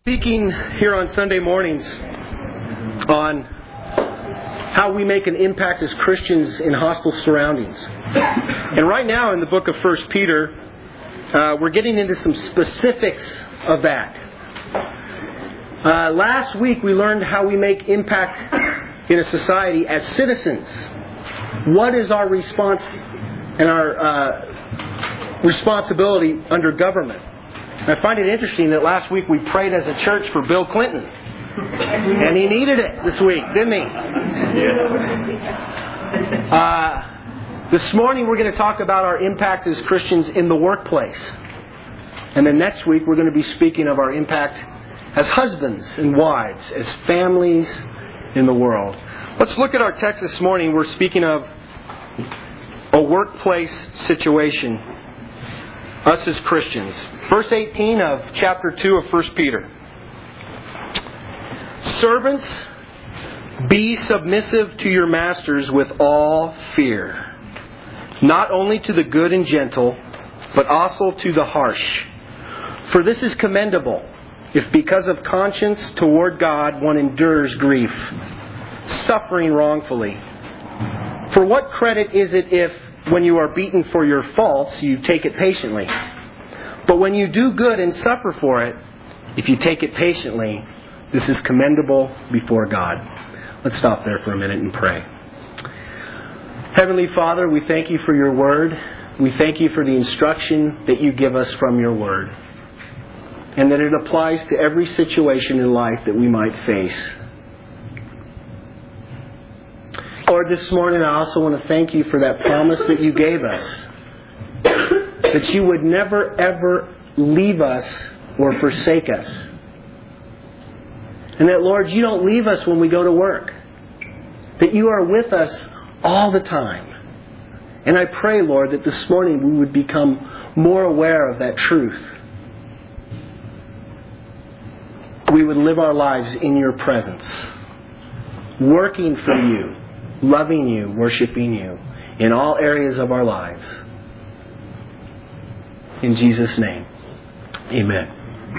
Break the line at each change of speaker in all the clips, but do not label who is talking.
Speaking here on Sunday mornings on how we make an impact as Christians in hostile surroundings. And right now in the book of 1 Peter, we're getting into some specifics of that. Last week we learned how we make impact in a society as citizens. What is our response and our responsibility under government? I find it interesting that last week we prayed as a church for Bill Clinton. And he needed it this week, didn't he? This morning we're going to talk about our impact as Christians in the workplace. And then next week we're going to be speaking of our impact as husbands and wives, as families in the world. Let's look at our text this morning. We're speaking of a workplace situation. Us as Christians. Verse 18 of chapter 2 of 1 Peter. Servants, be submissive to your masters with all fear, not only to the good and gentle, but also to the harsh. For this is commendable, if because of conscience toward God one endures grief, suffering wrongfully. For what credit is it if, when you are beaten for your faults, you take it patiently? But when you do good and suffer for it, if you take it patiently, this is commendable before God. Let's stop there for a minute and pray. Heavenly Father, we thank you for your word. We thank you for the instruction that you give us from your word, and that it applies to every situation in life that we might face. Lord, this morning I also want to thank you for that promise that you gave us, that you would never ever leave us or forsake us. And that, Lord, you don't leave us when we go to work, that you are with us all the time. And I pray, Lord, that this morning we would become more aware of that truth. We would live our lives in your presence, working for you, loving you, worshiping you in all areas of our lives. In Jesus' name, amen.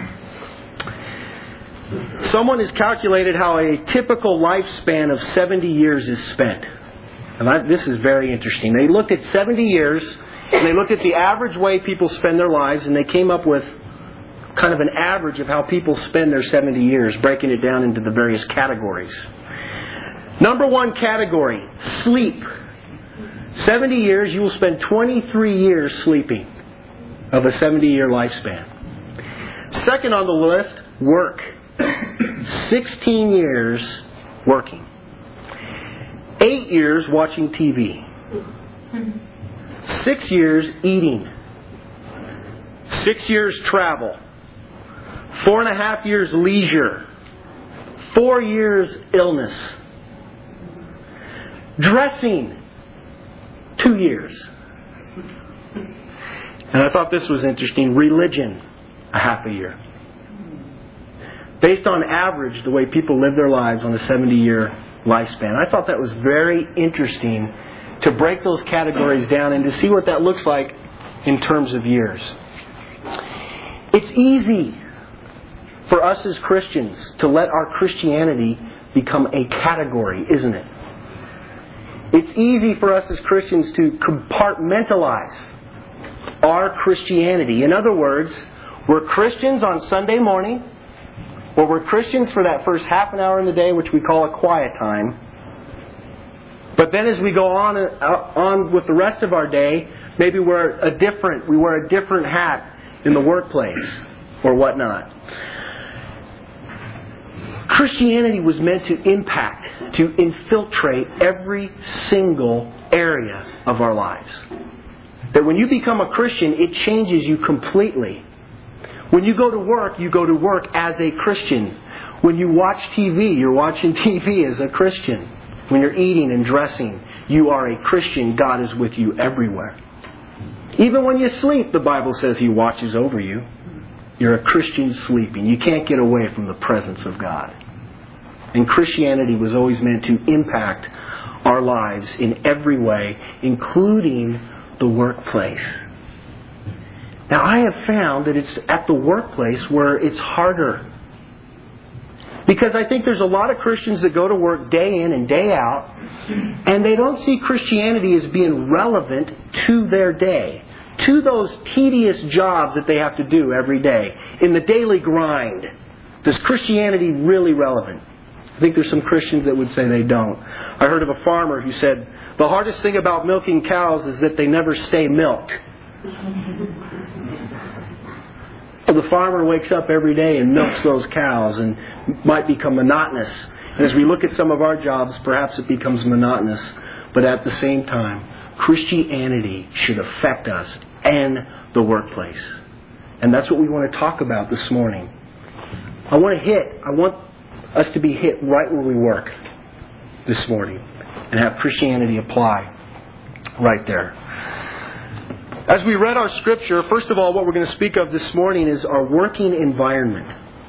Someone has calculated how a typical lifespan of 70 years is spent. And this is very interesting. They looked at 70 years, and they looked at the average way people spend their lives, and they came up with kind of an average of how people spend their 70 years, breaking it down into the various categories. Number one category, sleep. 70 years, you will spend 23 years sleeping of a 70-year lifespan. Second on the list, work. 16 years working. 8 years watching TV. 6 years eating. 6 years travel. 4.5 years leisure. 4 years illness. Dressing, 2 years. And I thought this was interesting. Religion, a half a year. Based on average, the way people live their lives on a 70-year lifespan. I thought that was very interesting to break those categories down and to see what that looks like in terms of years. It's easy for us as Christians to let our Christianity become a category, isn't it? It's easy for us as Christians to compartmentalize our Christianity. In other words, we're Christians on Sunday morning, or we're Christians for that first half an hour in the day, which we call a quiet time. But then as we go on with the rest of our day, maybe we wear a different hat in the workplace or whatnot. Christianity was meant to impact, to infiltrate every single area of our lives. That when you become a Christian, it changes you completely. When you go to work as a Christian. When you watch TV, you're watching TV as a Christian. When you're eating and dressing, you are a Christian. God is with you everywhere. Even when you sleep, the Bible says He watches over you. You're a Christian sleeping. You can't get away from the presence of God. And Christianity was always meant to impact our lives in every way, including the workplace. Now, I have found that it's at the workplace where it's harder Because I think there's a lot of Christians that go to work day in and day out, and they don't see Christianity as being relevant to their day, to those tedious jobs that they have to do every day, in the daily grind. Is Christianity really relevant? I think there's some Christians that would say they don't. I heard of a farmer who said, the hardest thing about milking cows is that they never stay milked. The farmer wakes up every day and milks those cows, and might become monotonous. And as we look at some of our jobs, perhaps it becomes monotonous. But at the same time, Christianity should affect us and the workplace. And that's what we want to talk about this morning. I want us to be hit right where we work this morning and have Christianity apply right there. As we read our scripture, first of all, what we're going to speak of this morning is our working environment.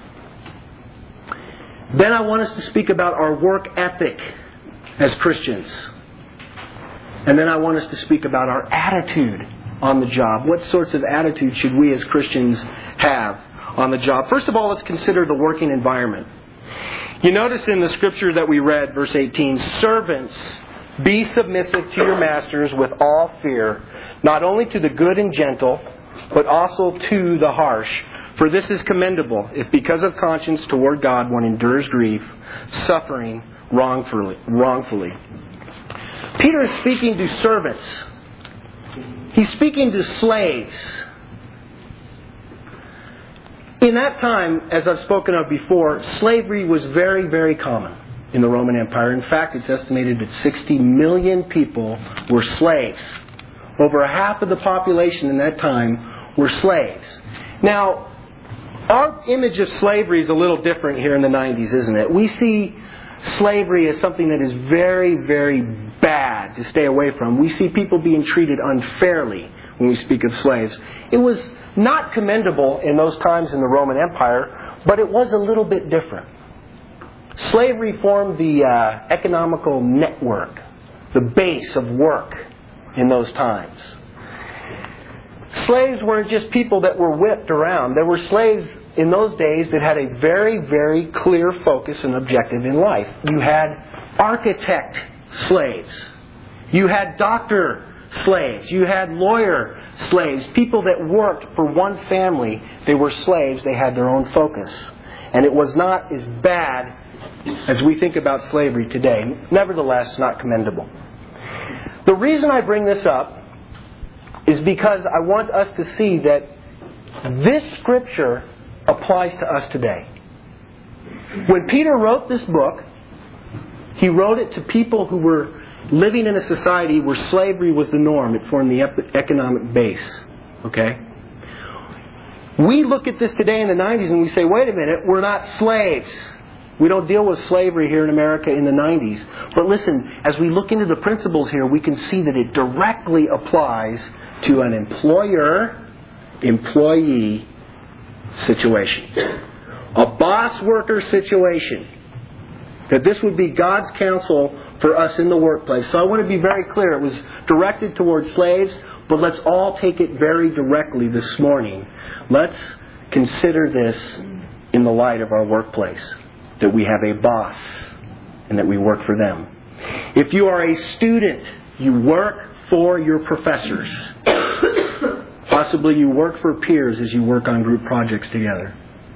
Then I want us to speak about our work ethic as Christians. And then I want us to speak about our attitude on the job. What sorts of attitude should we as Christians have on the job? First of all, let's consider the working environment. You notice in the scripture that we read, verse 18, servants, be submissive to your masters with all fear, not only to the good and gentle, but also to the harsh. For this is commendable, if because of conscience toward God one endures grief, suffering wrongfully. Peter is speaking to servants. He's speaking to slaves. In that time, as I've spoken of before, slavery was very, very common in the Roman Empire. In fact, it's estimated that 60 million people were slaves. Over half of the population in that time were slaves. Now, our image of slavery is a little different here in the 90s, isn't it? We see slavery as something that is very, very bad to stay away from. We see people being treated unfairly when we speak of slaves. It was not commendable in those times in the Roman Empire, but it was a little bit different. Slavery formed the economical network, the base of work in those times. Slaves weren't just people that were whipped around. There were slaves in those days that had a very, very clear focus and objective in life. You had architect slaves. You had doctor slaves. You had lawyer slaves. People that worked for one family. They were slaves. They had their own focus. And it was not as bad as we think about slavery today. Nevertheless, not commendable. The reason I bring this up is because I want us to see that this scripture applies to us today. When Peter wrote this book, he wrote it to people who were living in a society where slavery was the norm. It formed the economic base. Okay? We look at this today in the 90s and we say, wait a minute, we're not slaves. We don't deal with slavery here in America in the 90s. But listen, as we look into the principles here, we can see that it directly applies to an employer-employee situation. A boss-worker situation. That this would be God's counsel for us in the workplace. So I want to be very clear. It was directed towards slaves, but let's all take it very directly this morning. Let's consider this in the light of our workplace. That we have a boss and that we work for them. If you are a student, you work for your professors. Possibly you work for peers as you work on group projects together.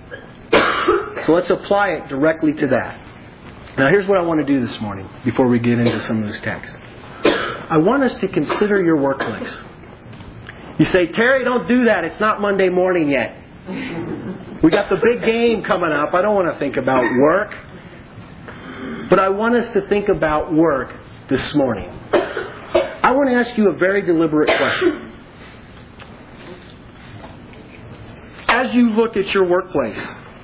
So let's apply it directly to that. Now here's what I want to do this morning before we get into some of this text. I want us to consider your workplace. You say, Terry, don't do that. It's not Monday morning yet. We got the big game coming up. I don't want to think about work. But I want us to think about work this morning. I want to ask you a very deliberate question. As you look at your workplace,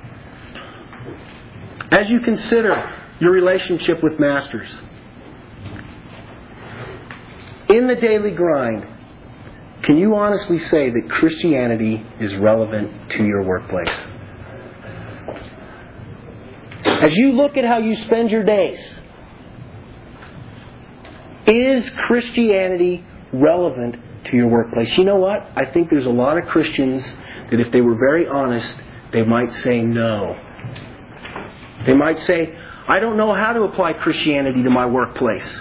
as you consider your relationship with masters, in the daily grind, can you honestly say that Christianity is relevant to your workplace? As you look at how you spend your days, is Christianity relevant to your workplace? You know what? I think there's a lot of Christians that if they were very honest, they might say no. They might say, I don't know how to apply Christianity to my workplace.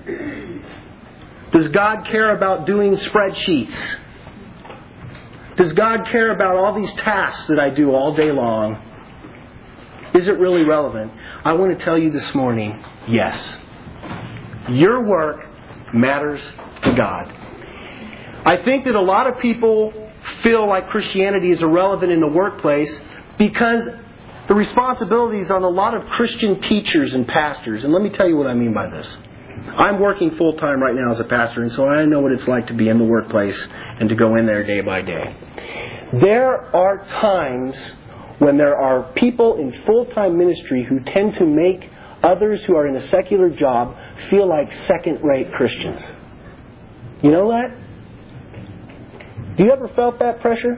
Does God care about doing spreadsheets? Does God care about all these tasks that I do all day long? Is it really relevant? I want to tell you this morning, yes. Your work matters to God. I think that a lot of people feel like Christianity is irrelevant in the workplace because the responsibility is on a lot of Christian teachers and pastors. And let me tell you what I mean by this. I'm working full-time right now as a pastor, and so I know what it's like to be in the workplace and to go in there day by day. There are times when there are people in full-time ministry who tend to make others who are in a secular job feel like second-rate Christians. You know that? Do you ever felt that pressure?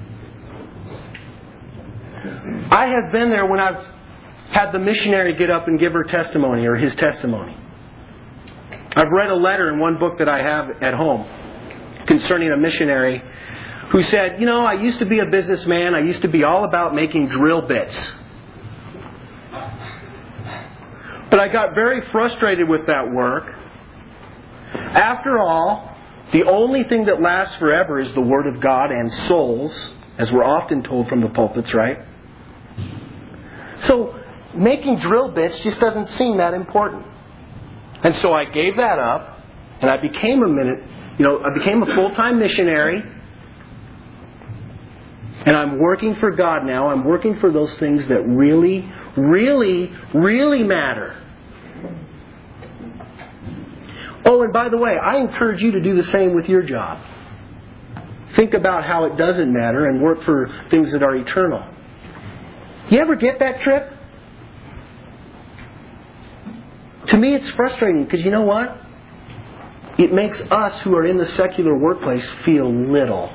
I have been there when I've had the missionary get up and give her testimony or his testimony. I've read a letter in one book that I have at home concerning a missionary who said, you know, I used to be a businessman. I used to be all about making drill bits. But I got very frustrated with that work. After all, the only thing that lasts forever is the Word of God and souls, as we're often told from the pulpits, right? So, making drill bits just doesn't seem that important. And so I gave that up, and I became a full-time missionary, and I'm working for God now. I'm working for those things that really, really, really matter. Oh, and by the way, I encourage you to do the same with your job. Think about how it doesn't matter and work for things that are eternal. You ever get that trip? To me, it's frustrating because you know what? It makes us who are in the secular workplace feel little.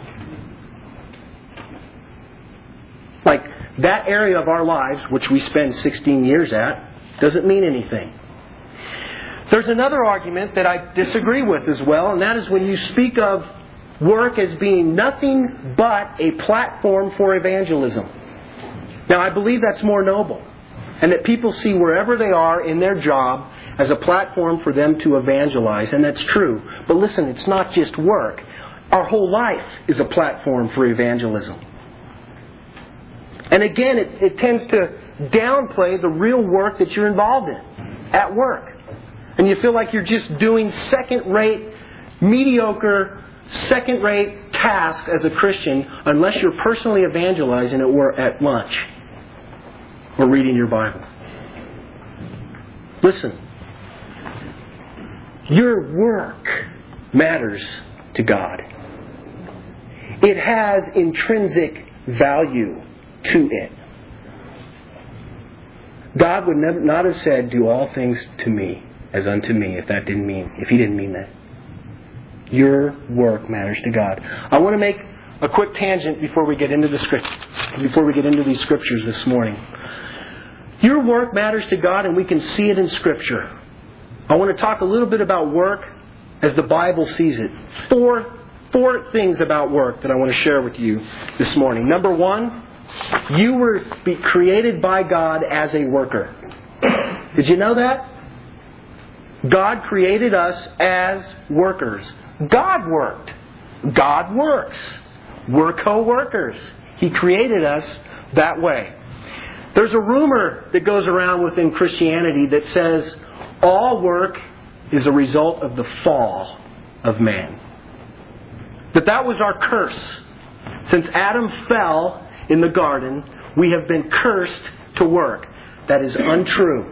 Like that area of our lives, which we spend 16 years at, doesn't mean anything. There's another argument that I disagree with as well, and that is when you speak of work as being nothing but a platform for evangelism. Now, I believe that's more noble, and that people see wherever they are in their job as a platform for them to evangelize, and that's true. But listen, it's not just work. Our whole life is a platform for evangelism. And again, it tends to downplay the real work that you're involved in at work. And you feel like you're just doing second-rate, mediocre, second-rate tasks as a Christian unless you're personally evangelizing at lunch or reading your Bible. Listen. Your work matters to God. It has intrinsic value to it. God would not have said, "Do all things to me as unto me," if He didn't mean that. Your work matters to God. I want to make a quick tangent before we get into these scriptures this morning. Your work matters to God, and we can see it in Scripture. I want to talk a little bit about work as the Bible sees it. Four things about work that I want to share with you this morning. Number one, you were created by God as a worker. Did you know that? God created us as workers. God worked. God works. We're co-workers. He created us that way. There's a rumor that goes around within Christianity that says all work is a result of the fall of man. That was our curse. Since Adam fell in the garden, we have been cursed to work. That is untrue.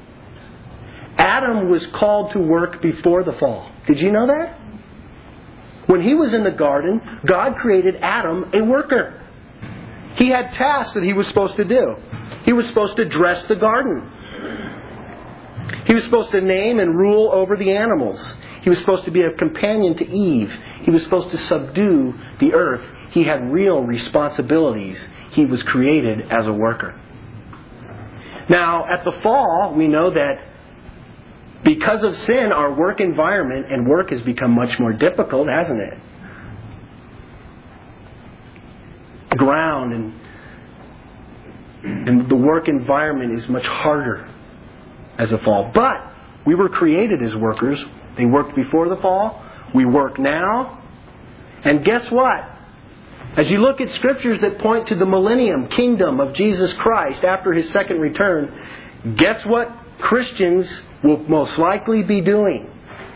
Adam was called to work before the fall. Did you know that? When he was in the garden, God created Adam a worker. He had tasks that he was supposed to do. He was supposed to dress the garden. He was supposed to name and rule over the animals. He was supposed to be a companion to Eve. He was supposed to subdue the earth. He had real responsibilities. He was created as a worker. Now, at the fall, we know that because of sin, our work environment and work has become much more difficult, hasn't it? The ground and And the work environment is much harder as a fall. But we were created as workers. They worked before the fall. We work now. And guess what? As you look at scriptures that point to the millennium kingdom of Jesus Christ after His second return, guess what Christians will most likely be doing?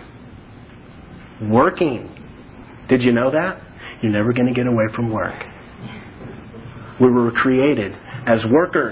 Working. Did you know that? You're never going to get away from work. We were created as workers.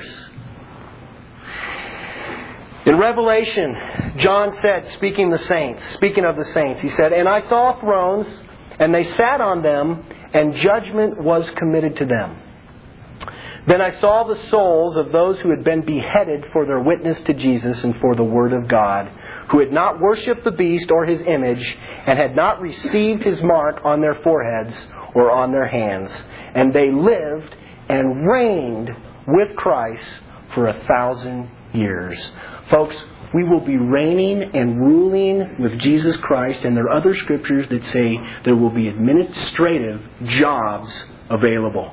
In Revelation, John said, speaking of the saints, he said, "And I saw thrones, and they sat on them, and judgment was committed to them. Then I saw the souls of those who had been beheaded for their witness to Jesus and for the Word of God, who had not worshipped the beast or his image, and had not received his mark on their foreheads or on their hands. And they lived and reigned with Christ for 1,000 years." Folks, we will be reigning and ruling with Jesus Christ, and there are other scriptures that say there will be administrative jobs available.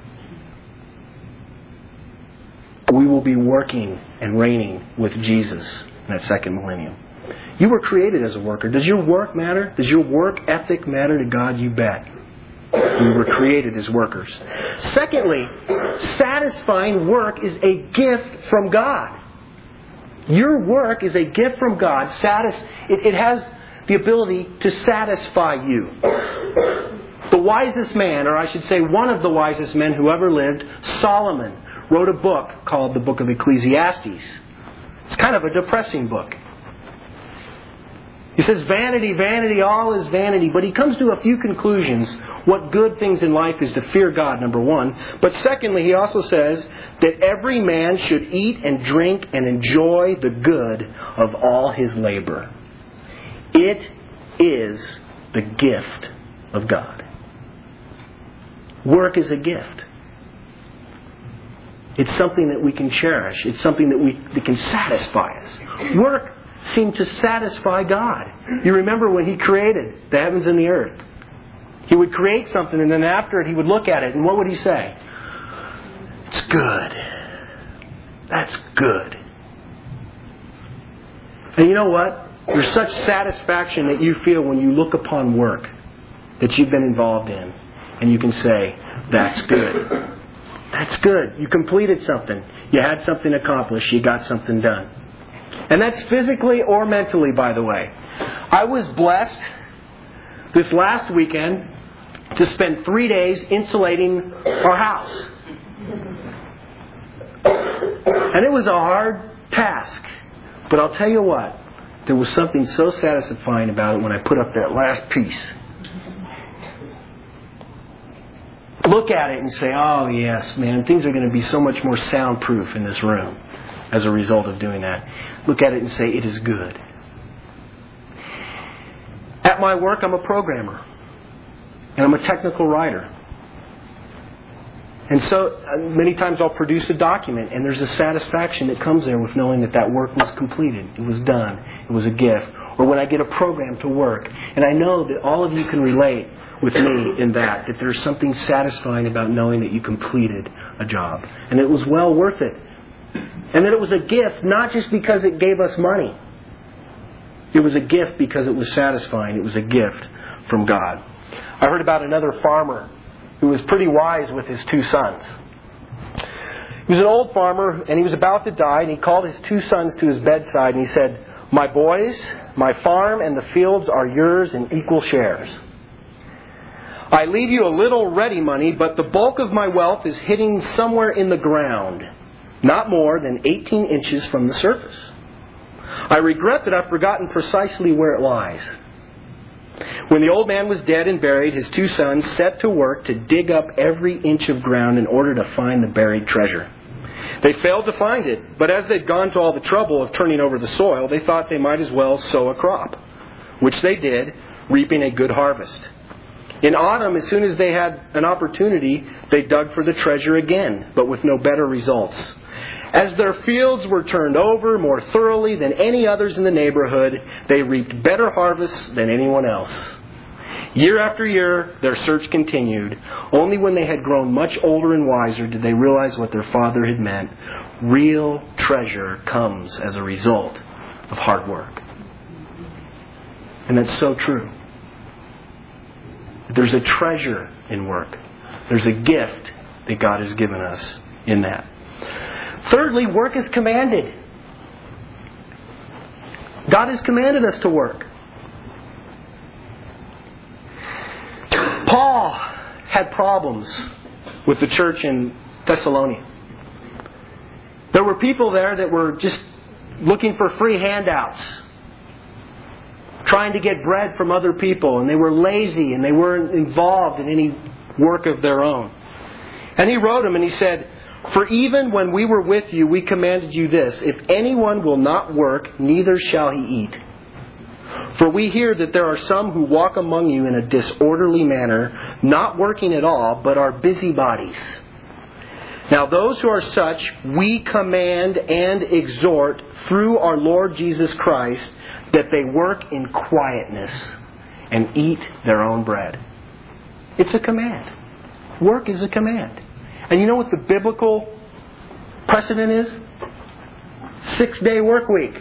We will be working and reigning with Jesus in that second millennium. You were created as a worker. Does your work matter? Does your work ethic matter to God? You bet. We were created as workers. Secondly, satisfying work is a gift from God. Your work is a gift from God. It has the ability to satisfy you. The wisest man, or I should say one of the wisest men who ever lived, Solomon, wrote a book called the Book of Ecclesiastes. It's kind of a depressing book. He says, "Vanity, vanity, all is vanity." But he comes to a few conclusions. What good things in life is to fear God, number one. But secondly, he also says that every man should eat and drink and enjoy the good of all his labor. It is the gift of God. Work is a gift. It's something that we can cherish. It's something that can satisfy us. Work seemed to satisfy God. You remember when He created the heavens and the earth. He would create something, and then after it He would look at it, and what would He say? "It's good. That's good." And you know what? There's such satisfaction that you feel when you look upon work that you've been involved in, and you can say, "That's good. That's good. You completed something. You had something accomplished. You got something done." And that's physically or mentally, by the way. I was blessed this last weekend to spend 3 days insulating our house. And it was a hard task. But I'll tell you what, there was something so satisfying about it when I put up that last piece. Look at it and say, "Oh yes, man, things are going to be so much more soundproof in this room as a result of doing that." Look at it and say, "It is good." At my work, I'm a programmer. And I'm a technical writer. And so many times I'll produce a document, and there's a satisfaction that comes there with knowing that work was completed. It was done. It was a gift. Or when I get a program to work, and I know that all of you can relate with me in that there's something satisfying about knowing that you completed a job. And it was well worth it. And that it was a gift, not just because it gave us money. It was a gift because it was satisfying. It was a gift from God. I heard about another farmer who was pretty wise with his 2 sons. He was an old farmer, and he was about to die, and he called his 2 sons to his bedside, and he said, "My boys, my farm and the fields are yours in equal shares. I leave you a little ready money, but the bulk of my wealth is hidden somewhere in the ground, not more than 18 inches from the surface. I regret that I've forgotten precisely where it lies." When the old man was dead and buried, his 2 sons set to work to dig up every inch of ground in order to find the buried treasure. They failed to find it, but as they'd gone to all the trouble of turning over the soil, they thought they might as well sow a crop, which they did, reaping a good harvest. In autumn, as soon as they had an opportunity, they dug for the treasure again, but with no better results. As their fields were turned over more thoroughly than any others in the neighborhood, they reaped better harvests than anyone else. Year after year, their search continued. Only when they had grown much older and wiser did they realize what their father had meant. Real treasure comes as a result of hard work. And that's so true. There's a treasure in work. There's a gift that God has given us in that. Thirdly, work is commanded. God has commanded us to work. Paul had problems with the church in Thessalonica. There were people there that were just looking for free handouts, trying to get bread from other people, and they were lazy and they weren't involved in any work of their own. And he wrote them and he said, "For even when we were with you, we commanded you this, if anyone will not work, neither shall he eat. For we hear that there are some who walk among you in a disorderly manner, not working at all, but are busybodies. Now those who are such, we command and exhort through our Lord Jesus Christ, that they work in quietness and eat their own bread." It's a command. Work is a command. And you know what the biblical precedent is? 6-day work week.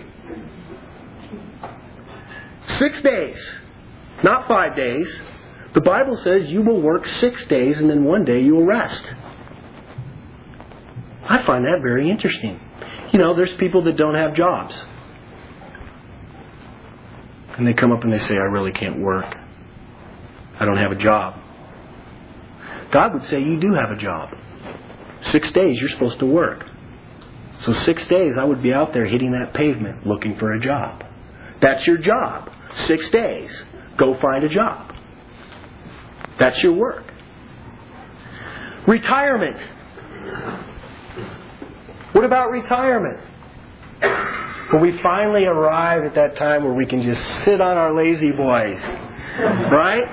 6 days. Not 5 days. The Bible says you will work 6 days and then one day you will rest. I find that very interesting. You know, there's people that don't have jobs. And they come up and they say, "I really can't work. I don't have a job." God would say, you do have a job. 6 days you're supposed to work. So 6 days I would be out there hitting that pavement looking for a job. That's your job. 6 days. Go find a job. That's your work. Retirement. What about retirement? When we finally arrive at that time where we can just sit on our lazy boys. Right?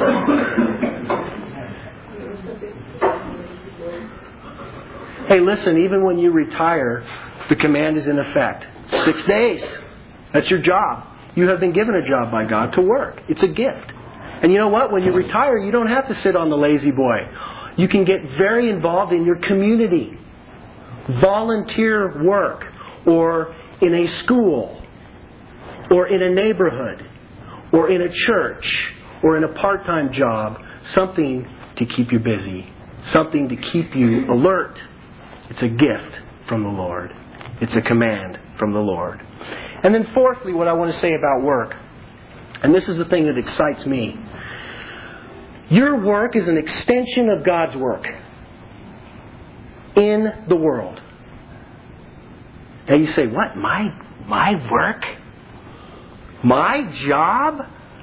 Hey, listen, even when you retire, the command is in effect. 6 days. That's your job. You have been given a job by God to work. It's a gift. And you know what? When you retire, you don't have to sit on the lazy boy. You can get very involved in your community. Volunteer work, or in a school, or in a neighborhood, or in a church, or in a part-time job. Something to keep you busy. Something to keep you alert. It's a gift from the Lord. It's a command from the Lord. And then fourthly, what I want to say about work, and this is the thing that excites me. Your work is an extension of God's work in the world. Now you say, what? My work? My job?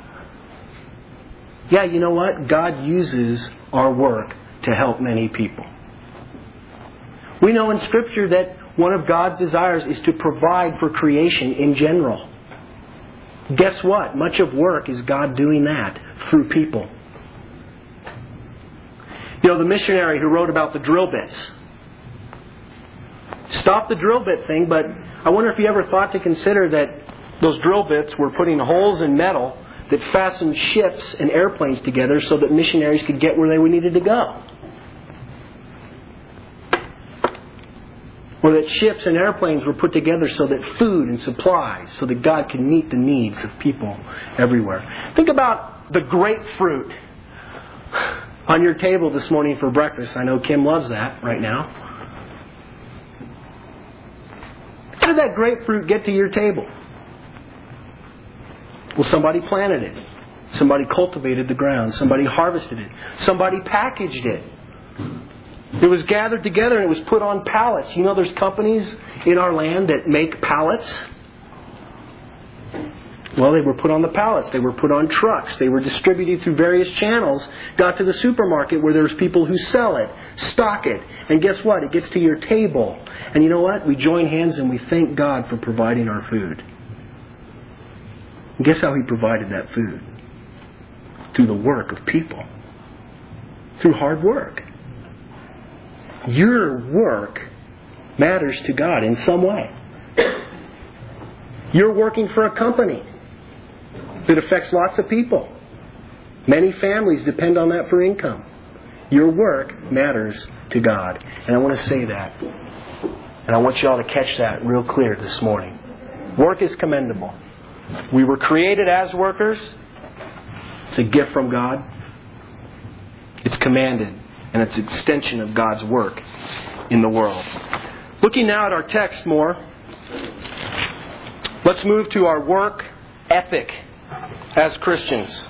Yeah, you know what? God uses our work to help many people. We know in Scripture that one of God's desires is to provide for creation in general. Guess what? Much of work is God doing that through people. You know, the missionary who wrote about the drill bits. Stop the drill bit thing, but I wonder if you ever thought to consider that those drill bits were putting holes in metal that fastened ships and airplanes together so that missionaries could get where they needed to go. Or that ships and airplanes were put together so that food and supplies, so that God could meet the needs of people everywhere. Think about the grapefruit on your table this morning for breakfast. I know Kim loves that right now. How did that grapefruit get to your table? Well, somebody planted it. Somebody cultivated the ground. Somebody harvested it. Somebody packaged it. It was gathered together and it was put on pallets. You know, there's companies in our land that make pallets. Well, they were put on the pallets. They were put on trucks. They were distributed through various channels. Got to the supermarket where there's people who sell it, stock it. And guess what? It gets to your table. And you know what? We join hands and we thank God for providing our food. And guess how He provided that food? Through the work of people. Through hard work. Your work matters to God in some way. You're working for a company that affects lots of people. Many families depend on that for income. Your work matters to God. And I want to say that. And I want you all to catch that real clear this morning. Work is commendable. We were created as workers. It's a gift from God. It's commanded. And it's an extension of God's work in the world. Looking now at our text more, let's move to our work ethic as Christians.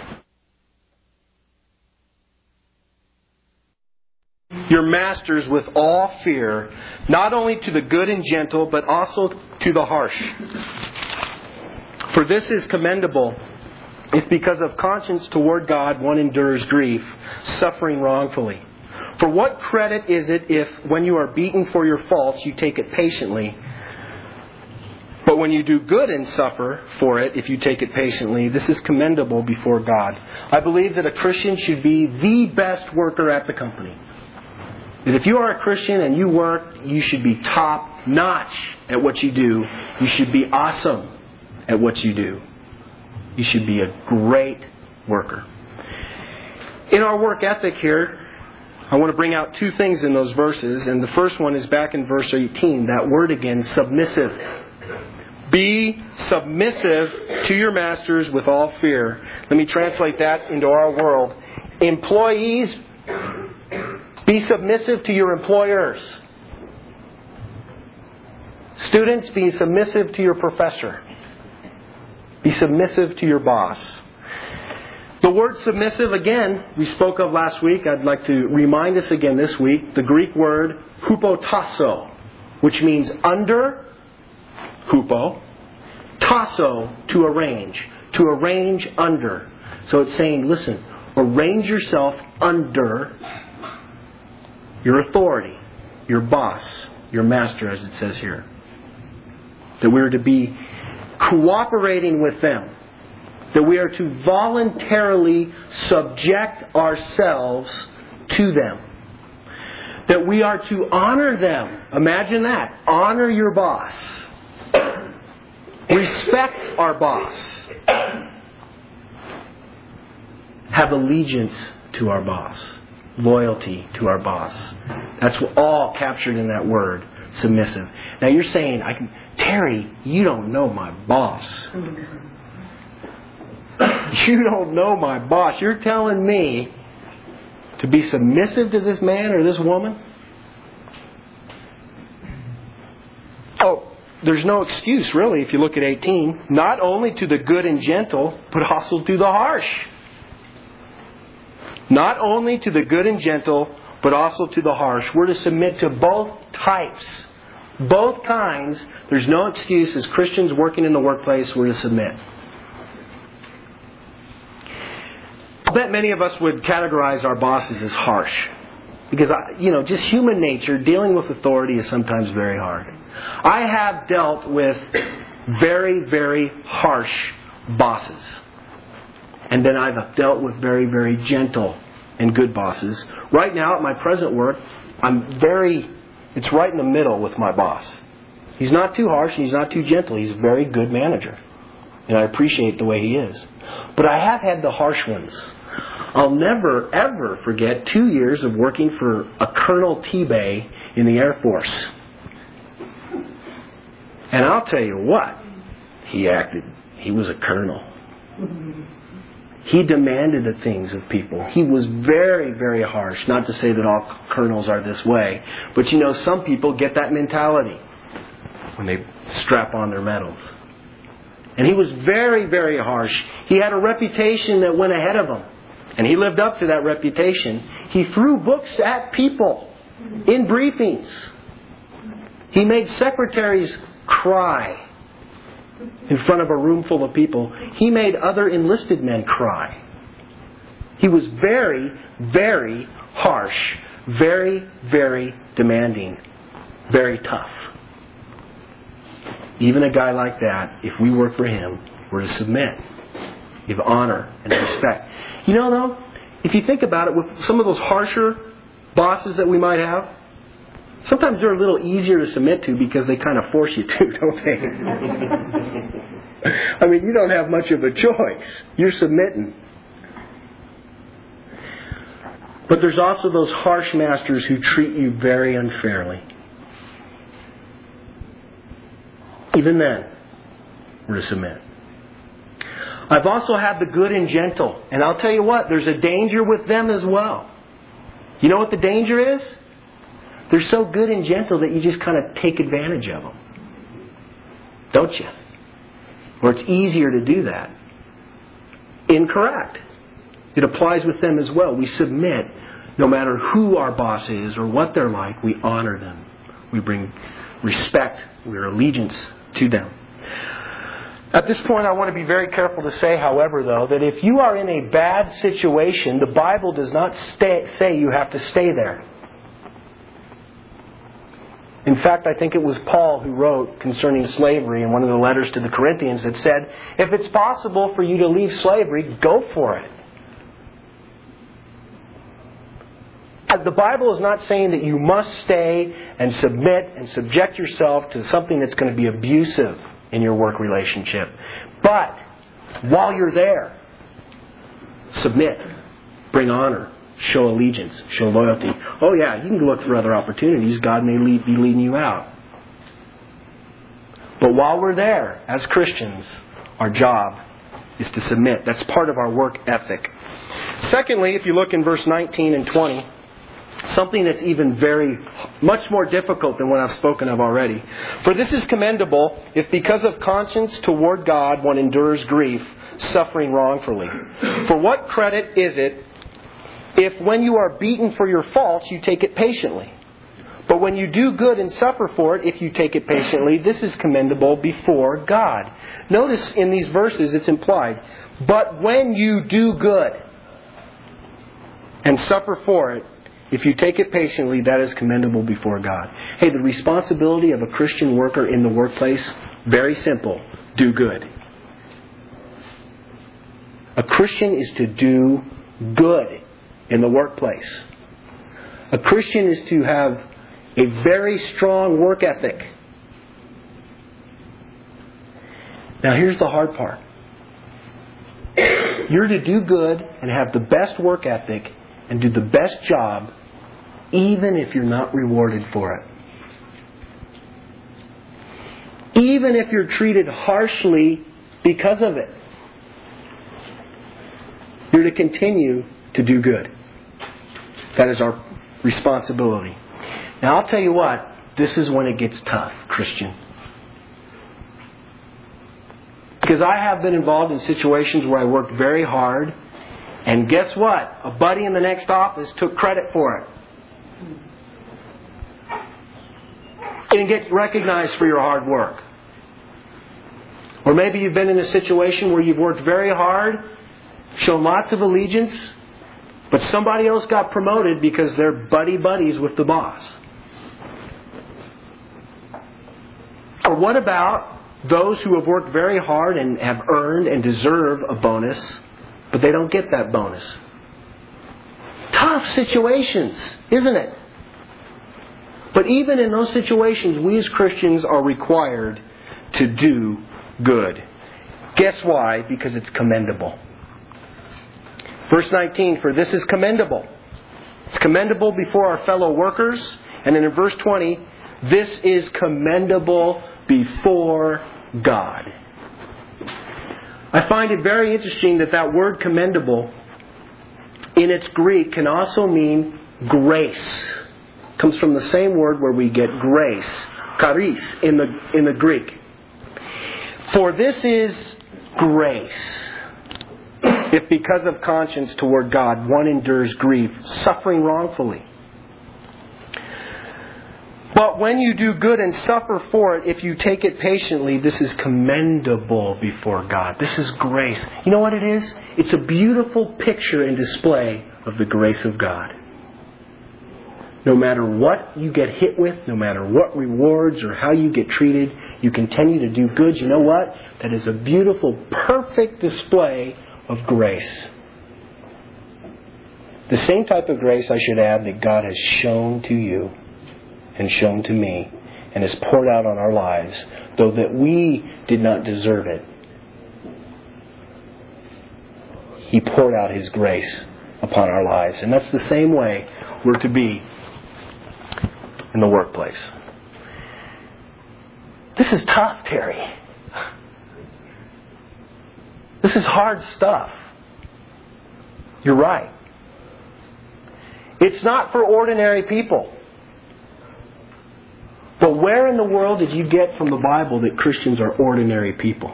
Your masters with all fear, not only to the good and gentle, but also to the harsh. For this is commendable, if because of conscience toward God one endures grief, suffering wrongfully. For what credit is it if, when you are beaten for your faults, you take it patiently? But when you do good and suffer for it, if you take it patiently, this is commendable before God. I believe that a Christian should be the best worker at the company. That if you are a Christian and you work, you should be top notch at what you do. You should be awesome at what you do. You should be a great worker. In our work ethic here, I want to bring out two things in those verses. And the first one is back in verse 18. That word again, submissive. Be submissive to your masters with all fear. Let me translate that into our world. Employees, be submissive to your employers. Students, be submissive to your professor. Be submissive to your boss. The word submissive, again, we spoke of last week. I'd like to remind us again this week. The Greek word hupotasso, which means under, hupo, tasso, to arrange under. So it's saying, listen, arrange yourself under your authority, your boss, your master, as it says here. That we are to be cooperating with them. That we are to voluntarily subject ourselves to them. That we are to honor them. Imagine that. Honor your boss. Respect our boss. Have allegiance to our boss. Loyalty to our boss. That's all captured in that word, submissive. Now you're saying, Terry, you don't know my boss. You don't know my boss. You're telling me to be submissive to this man or this woman? Oh, there's no excuse really if you look at 18. Not only to the good and gentle, but also to the harsh. Not only to the good and gentle, but also to the harsh. We're to submit to both types. Both kinds. There's no excuse as Christians working in the workplace, we're to submit. I bet many of us would categorize our bosses as harsh. Because, just human nature, dealing with authority is sometimes very hard. I have dealt with very, very harsh bosses. And then I've dealt with very, very gentle and good bosses. Right now, at my present work, it's right in the middle with my boss. He's not too harsh and he's not too gentle. He's a very good manager. And I appreciate the way he is. But I have had the harsh ones. I'll never, ever forget 2 years of working for a Colonel T-Bay in the Air Force. And I'll tell you what, he was a colonel. He demanded the things of people. He was very, very harsh. Not to say that all colonels are this way. But some people get that mentality when they strap on their medals. And he was very, very harsh. He had a reputation that went ahead of him. And he lived up to that reputation. He threw books at people in briefings. He made secretaries cry in front of a room full of people. He made other enlisted men cry. He was very, very harsh. Very, very demanding. Very tough. Even a guy like that, if we work for him, we're to submit. Give honor and respect. Though, if you think about it, with some of those harsher bosses that we might have, sometimes they're a little easier to submit to because they kind of force you to, don't they? You don't have much of a choice. You're submitting. But there's also those harsh masters who treat you very unfairly. Even then, we're to submit. I've also had the good and gentle. And I'll tell you what, there's a danger with them as well. You know what the danger is? They're so good and gentle that you just kind of take advantage of them. Don't you? Or it's easier to do that. Incorrect. It applies with them as well. We submit no matter who our boss is or what they're like. We honor them. We bring respect, we're allegiance to them. At this point, I want to be very careful to say, however, though, that if you are in a bad situation, the Bible does not say you have to stay there. In fact, I think it was Paul who wrote concerning slavery in one of the letters to the Corinthians that said, if it's possible for you to leave slavery, go for it. The Bible is not saying that you must stay and submit and subject yourself to something that's going to be abusive in your work relationship. But while you're there, submit, bring honor, show allegiance, show loyalty. Oh yeah, you can look for other opportunities. God may be leading you out. But while we're there, as Christians, our job is to submit. That's part of our work ethic. Secondly, if you look in verse 19 and 20, something that's even much more difficult than what I've spoken of already. For this is commendable if because of conscience toward God one endures grief, suffering wrongfully. For what credit is it if when you are beaten for your faults you take it patiently? But when you do good and suffer for it, if you take it patiently, this is commendable before God. Notice in these verses it's implied, but when you do good and suffer for it, if you take it patiently, that is commendable before God. Hey, the responsibility of a Christian worker in the workplace, very simple. Do good. A Christian is to do good in the workplace. A Christian is to have a very strong work ethic. Now here's the hard part. You're to do good and have the best work ethic and do the best job even if you're not rewarded for it. Even if you're treated harshly because of it. You're to continue to do good. That is our responsibility. Now I'll tell you what, this is when it gets tough, Christian. Because I have been involved in situations where I worked very hard, and guess what? A buddy in the next office took credit for it. You didn't get recognized for your hard work. Or maybe you've been in a situation where you've worked very hard, shown lots of allegiance, but somebody else got promoted because they're buddies with the boss. Or what about those who have worked very hard and have earned and deserve a bonus, but they don't get that bonus? Tough situations, isn't it? But even in those situations, we as Christians are required to do good. Guess why? Because it's commendable. Verse 19, for this is commendable. It's commendable before our fellow workers. And then in verse 20, this is commendable before God. I find it very interesting that word commendable in its Greek can also mean grace. It comes from the same word where we get grace, charis, in the Greek. For this is grace. If because of conscience toward God one endures grief, suffering wrongfully. But when you do good and suffer for it, if you take it patiently, this is commendable before God. This is grace. You know what it is? It's a beautiful picture and display of the grace of God. No matter what you get hit with, no matter what rewards or how you get treated, you continue to do good. You know what? That is a beautiful, perfect display of grace. The same type of grace, I should add, that God has shown to you and shown to me and has poured out on our lives, though that we did not deserve it. He poured out His grace upon our lives. And that's the same way we're to be in the workplace. This is tough, Terry. This is hard stuff. You're right. It's not for ordinary people. But where in the world did you get from the Bible that Christians are ordinary people?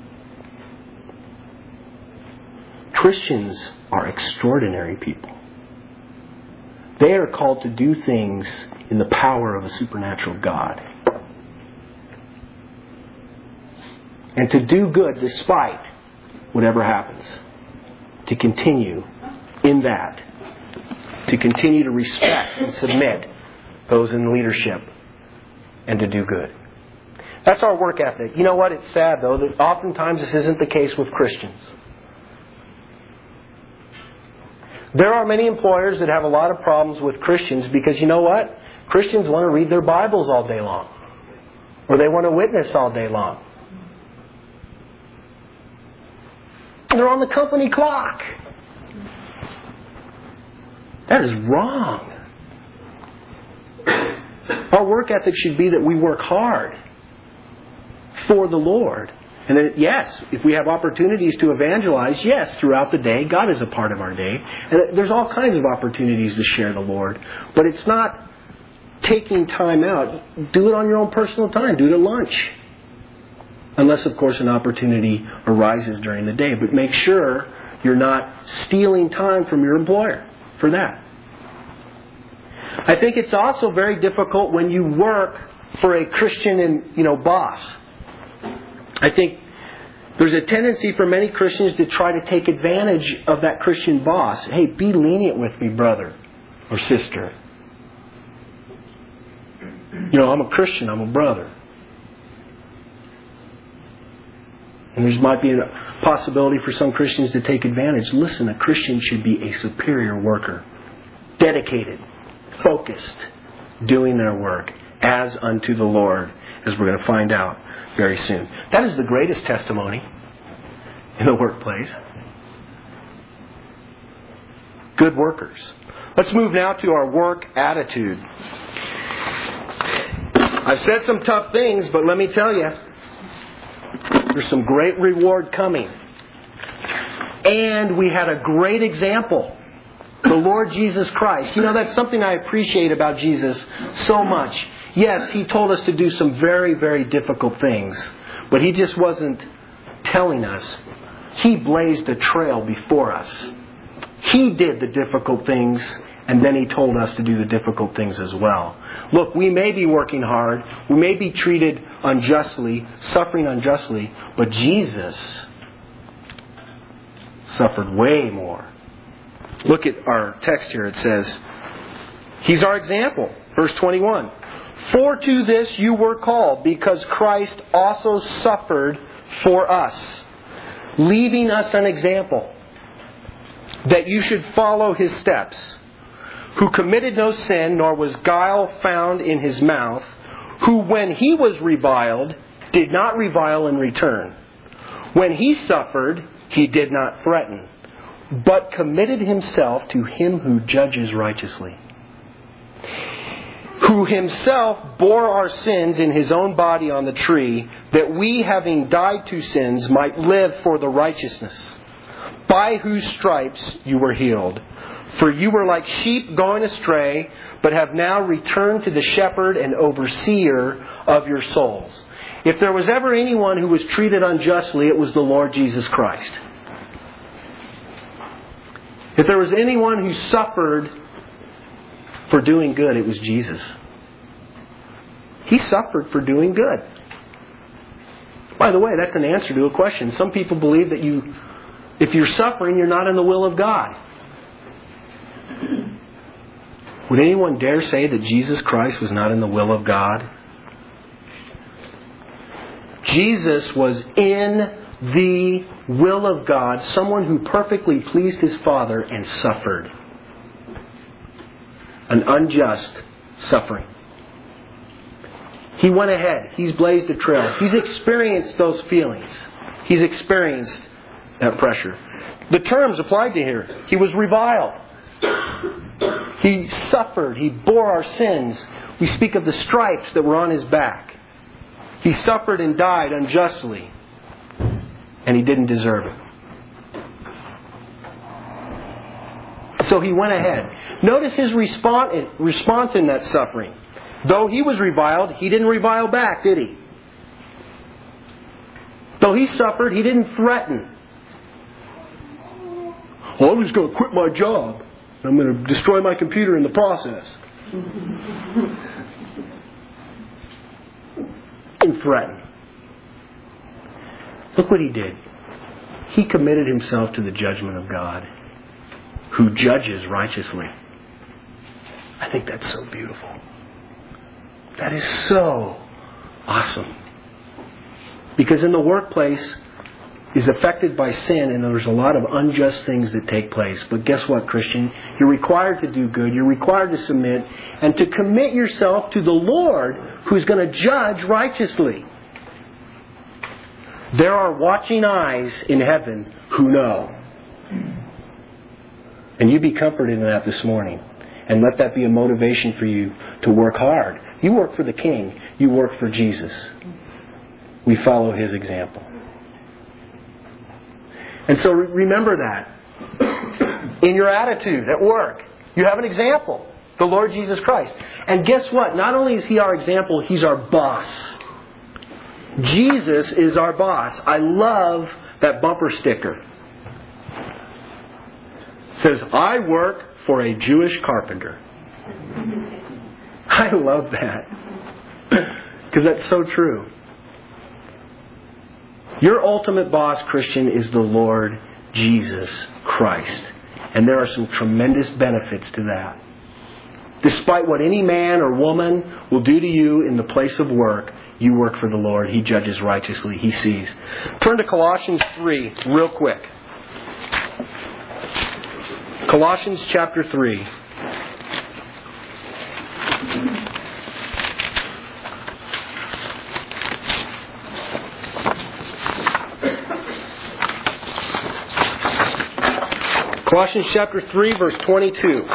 Christians are extraordinary people. They are called to do things in the power of a supernatural God. And to do good despite whatever happens. To continue in that. To continue to respect and submit those in leadership. And to do good. That's our work ethic. You know what? It's sad, though, that oftentimes this isn't the case with Christians. There are many employers that have a lot of problems with Christians because, you know what? Christians want to read their Bibles all day long. Or they want to witness all day long. And they're on the company clock. That is wrong. Our work ethic should be that we work hard for the Lord. And that, yes, if we have opportunities to evangelize, yes, throughout the day, God is a part of our day. And there's all kinds of opportunities to share the Lord. But it's not taking time out. Do it on your own personal time. Do it at lunch. Unless, of course, an opportunity arises during the day. But make sure you're not stealing time from your employer for that. I think it's also very difficult when you work for a Christian boss. I think there's a tendency for many Christians to try to take advantage of that Christian boss. Hey, be lenient with me, brother or sister. I'm a Christian, I'm a brother. And there might be a possibility for some Christians to take advantage. Listen, a Christian should be a superior worker. Dedicated. Focused, doing their work as unto the Lord, as we're going to find out very soon. That is the greatest testimony in the workplace. Good workers. Let's move now to our work attitude. I've said some tough things, but let me tell you, there's some great reward coming. And we had a great example. The Lord Jesus Christ. That's something I appreciate about Jesus so much. Yes, He told us to do some very, very difficult things. But He just wasn't telling us. He blazed a trail before us. He did the difficult things, and then He told us to do the difficult things as well. Look, we may be working hard. We may be treated unjustly, suffering unjustly. But Jesus suffered way more. Look at our text here. It says, He's our example. Verse 21. For to this you were called, because Christ also suffered for us, leaving us an example, that you should follow His steps, who committed no sin, nor was guile found in His mouth, who when He was reviled, did not revile in return. When He suffered, He did not threaten, but committed Himself to Him who judges righteously, who Himself bore our sins in His own body on the tree, that we, having died to sins, might live for the righteousness, by whose stripes you were healed. For you were like sheep going astray, but have now returned to the shepherd and overseer of your souls. If there was ever anyone who was treated unjustly, it was the Lord Jesus Christ. If there was anyone who suffered for doing good, it was Jesus. He suffered for doing good. By the way, that's an answer to a question. Some people believe that if you're suffering, you're not in the will of God. Would anyone dare say that Jesus Christ was not in the will of God? Jesus was in the will of God, someone who perfectly pleased His Father and suffered. An unjust suffering. He went ahead. He's blazed a trail. He's experienced those feelings. He's experienced that pressure. The terms applied to here. He was reviled. He suffered. He bore our sins. We speak of the stripes that were on His back. He suffered and died unjustly. And He didn't deserve it. So He went ahead. Notice His response in that suffering. Though He was reviled, He didn't revile back, did He? Though He suffered, He didn't threaten. Well, I'm just going to quit my job. I'm going to destroy my computer in the process. Didn't threaten. Look what He did. He committed Himself to the judgment of God, who judges righteously. I think that's so beautiful. That is so awesome. Because in the workplace is affected by sin, and there's a lot of unjust things that take place. But guess what, Christian? You're required to do good. You're required to submit and to commit yourself to the Lord, who's going to judge righteously. There are watching eyes in heaven who know. And you be comforted in that this morning. And let that be a motivation for you to work hard. You work for the King. You work for Jesus. We follow His example. And so remember that. In your attitude at work, you have an example. The Lord Jesus Christ. And guess what? Not only is He our example, He's our boss. Jesus is our boss. I love that bumper sticker. It says, I work for a Jewish carpenter. I love that. Because that's so true. Your ultimate boss, Christian, is the Lord Jesus Christ. And there are some tremendous benefits to that. Despite what any man or woman will do to you in the place of work, you work for the Lord. He judges righteously. He sees. Turn to Colossians 3 real quick. Colossians chapter 3. Colossians chapter 3, verse 22.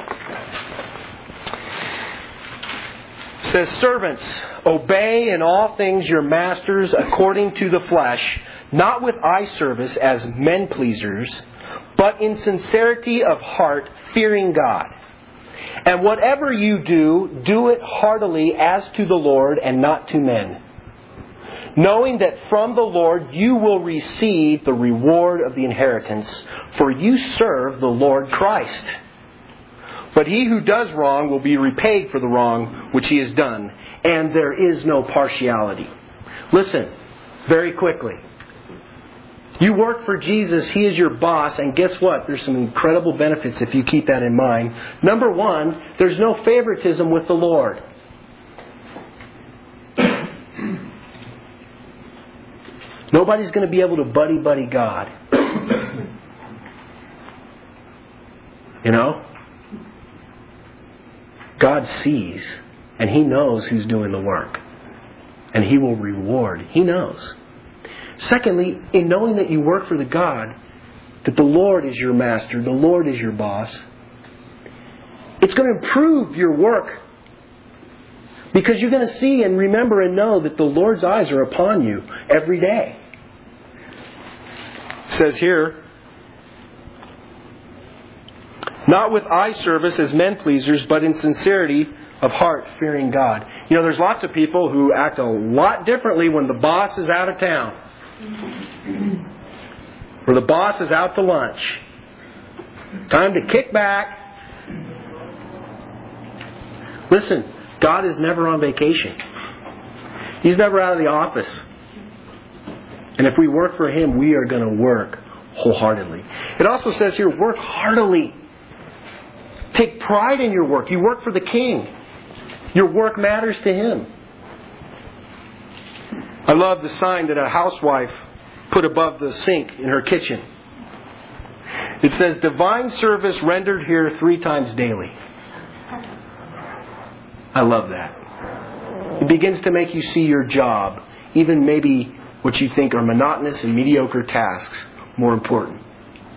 It says, servants, obey in all things your masters according to the flesh, not with eye service as men pleasers, but in sincerity of heart, fearing God. And whatever you do, do it heartily as to the Lord and not to men, knowing that from the Lord you will receive the reward of the inheritance, for you serve the Lord Christ. But he who does wrong will be repaid for the wrong which he has done, and there is no partiality. Listen, very quickly. You work for Jesus, He is your boss, and guess what? There's some incredible benefits if you keep that in mind. Number one, there's no favoritism with the Lord. Nobody's going to be able to buddy God. You know? God sees, and He knows who's doing the work. And He will reward. He knows. Secondly, in knowing that you work for the God, that the Lord is your master, the Lord is your boss, it's going to improve your work. Because you're going to see and remember and know that the Lord's eyes are upon you every day. It says here, not with eye service as men pleasers, but in sincerity of heart, fearing God. You know, there's lots of people who act a lot differently when the boss is out of town. Or the boss is out to lunch. Time to kick back. Listen, God is never on vacation. He's never out of the office. And if we work for Him, we are going to work wholeheartedly. It also says here, work heartily. Take pride in your work. You work for the King. Your work matters to Him. I love the sign that a housewife put above the sink in her kitchen. It says, divine service rendered here 3 times daily. I love that. It begins to make you see your job, even maybe what you think are monotonous and mediocre tasks, more important.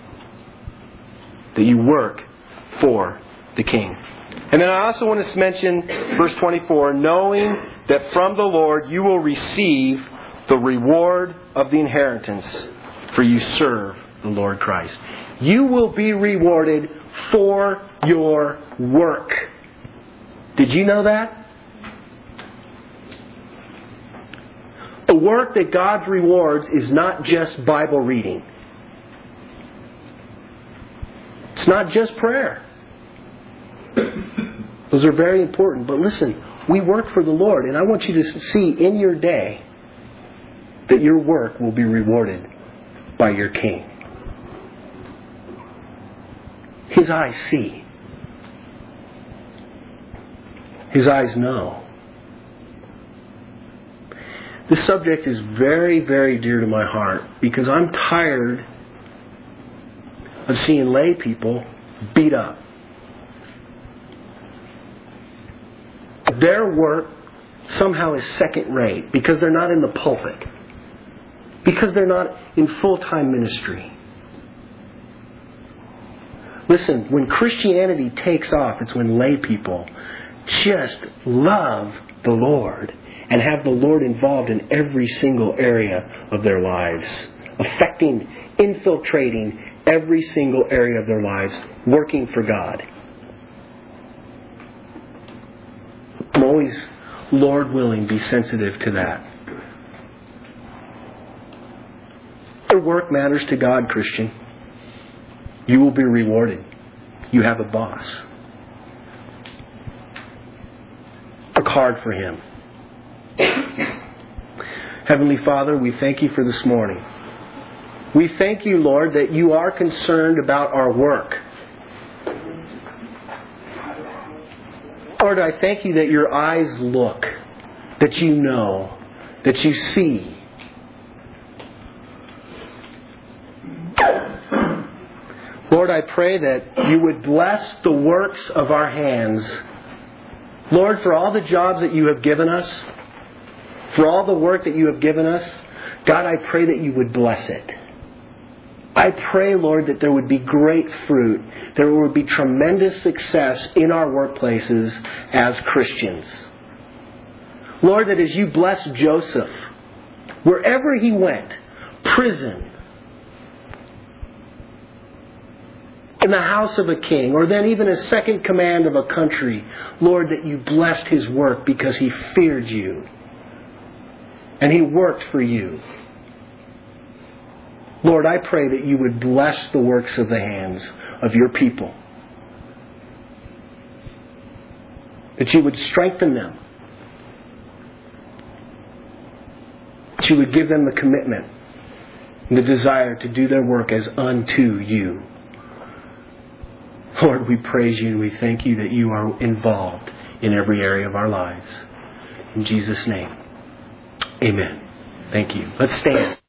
that you work for the King. And then I also want to mention verse 24, knowing that from the Lord you will receive the reward of the inheritance, for you serve the Lord Christ. You will be rewarded for your work. Did you know that? The work that God rewards is not just Bible reading. It's not just prayer. Those are very important. But listen, we work for the Lord. And I want you to see in your day that your work will be rewarded by your King. His eyes see. His eyes know. This subject is very, very dear to my heart because I'm tired of seeing lay people beat up. Their work somehow is second rate because they're not in the pulpit. Because they're not in full-time ministry. Listen, when Christianity takes off, it's when lay people just love the Lord and have the Lord involved in every single area of their lives, affecting, infiltrating every single area of their lives, working for God. I'm always, Lord willing, be sensitive to that. Your work matters to God, Christian. You will be rewarded. You have a boss. Work hard for Him. Heavenly Father, we thank You for this morning. We thank You, Lord, that You are concerned about our work. Lord, I thank You that Your eyes look, that You know, that You see. Lord, I pray that You would bless the works of our hands. Lord, for all the jobs that You have given us, for all the work that You have given us, God, I pray that You would bless it. I pray, Lord, that there would be great fruit. There would be tremendous success in our workplaces as Christians. Lord, that as You blessed Joseph, wherever he went, prison, in the house of a king, or then even a second command of a country, Lord, that You blessed his work because he feared You. And he worked for You. Lord, I pray that You would bless the works of the hands of Your people. That You would strengthen them. That You would give them the commitment and the desire to do their work as unto You. Lord, we praise You and we thank You that You are involved in every area of our lives. In Jesus' name, amen. Thank you. Let's stand.